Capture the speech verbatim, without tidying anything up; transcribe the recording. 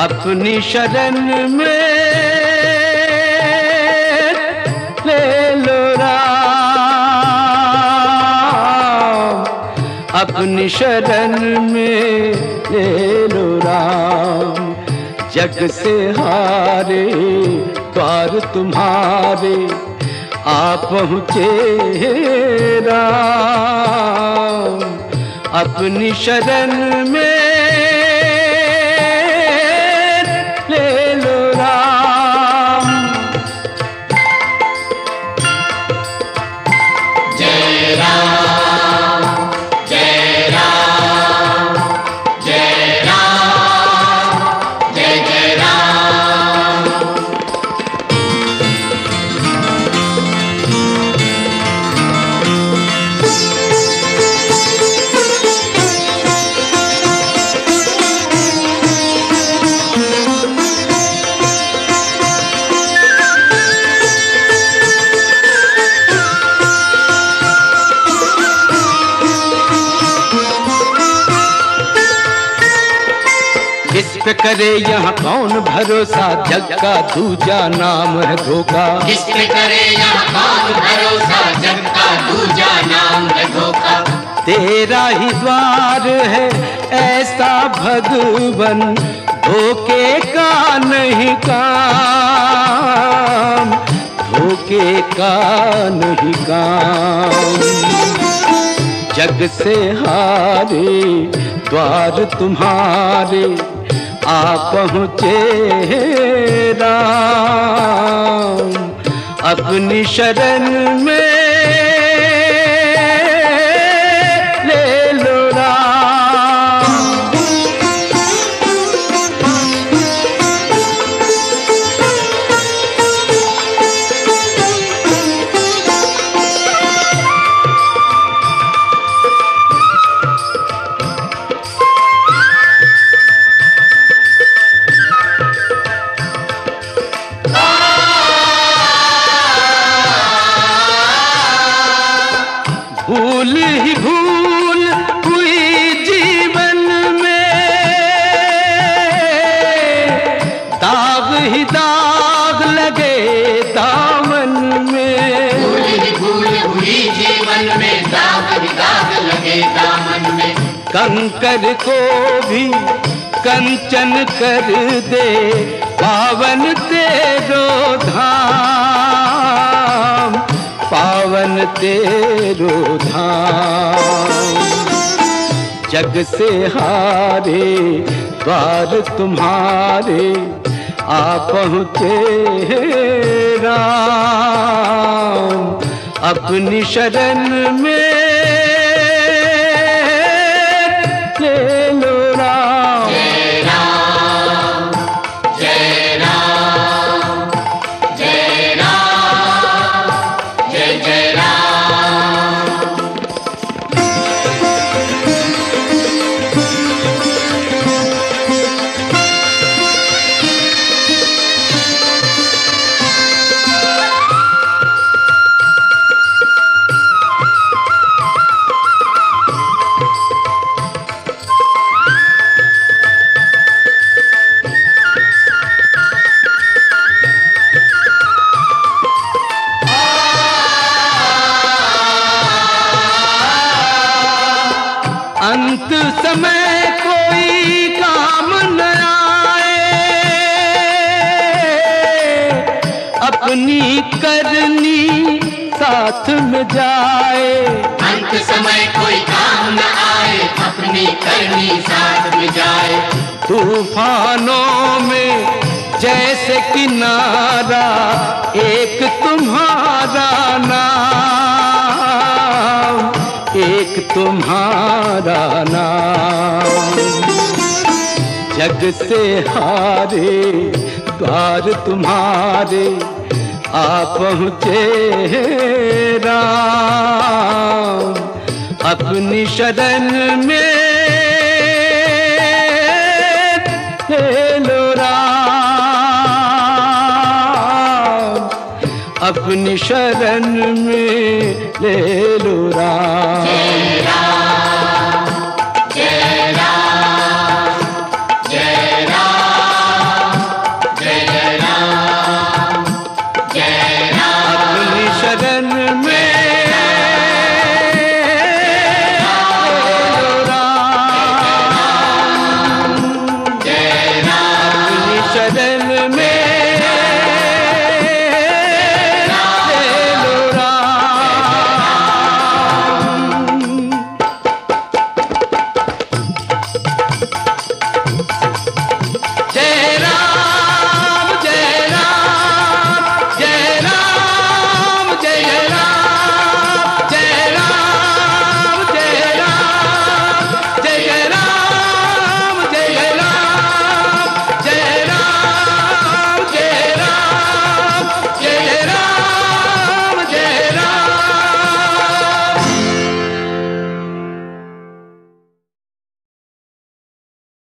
अपनी शरण में ले लो राम, अपनी शरण में ले लो राम। जग से हारे द्वार तुम्हारे आ पहुँचे राम, अपनी शरण में ले लो राम। जय राम जय राम जय राम जय जय राम। किस पे करे यहाँ कौन भरोसा, जग का दूजा नाम है धोखा। किस पे करे यहाँ कौन भरोसा, जग का दूजा नाम है धोखा। तेरा ही द्वार है ऐसा भगवन, धोखे का नहीं काम, धोखे का नहीं काम। जग से हारे द्वार तुम्हारे आ पहुँचे राम, अपनी शरण में ले लो राम। भूल ही भूल हुई जीवन में, दाग ही दाग लगे दामन में। भूल ही भूल हुई जीवन में, दाग ही दाग लगे दामन में। कंकर को भी कंचन कर दे पावन तेरो धाम, पावन तेरो धाम। जग से हारे द्वार तुम्हारे आ पहुँचे राम, अपनी शरण में ले लो राम। जय राम जय राम जय राम जय जय राम। अंत समय कोई काम न आए, अपनी करनी साथ में जाए। अंत समय कोई काम न आए, अपनी करनी साथ में जाए। तूफानों में जैसे किनारा एक तुम्हारा नाम, एक तुम्हारा नाम। जग से हारे द्वार तुम्हारे आ पहुँचे राम, अपनी शरण में ले लो राम, अपनी शरण में ले लो राम।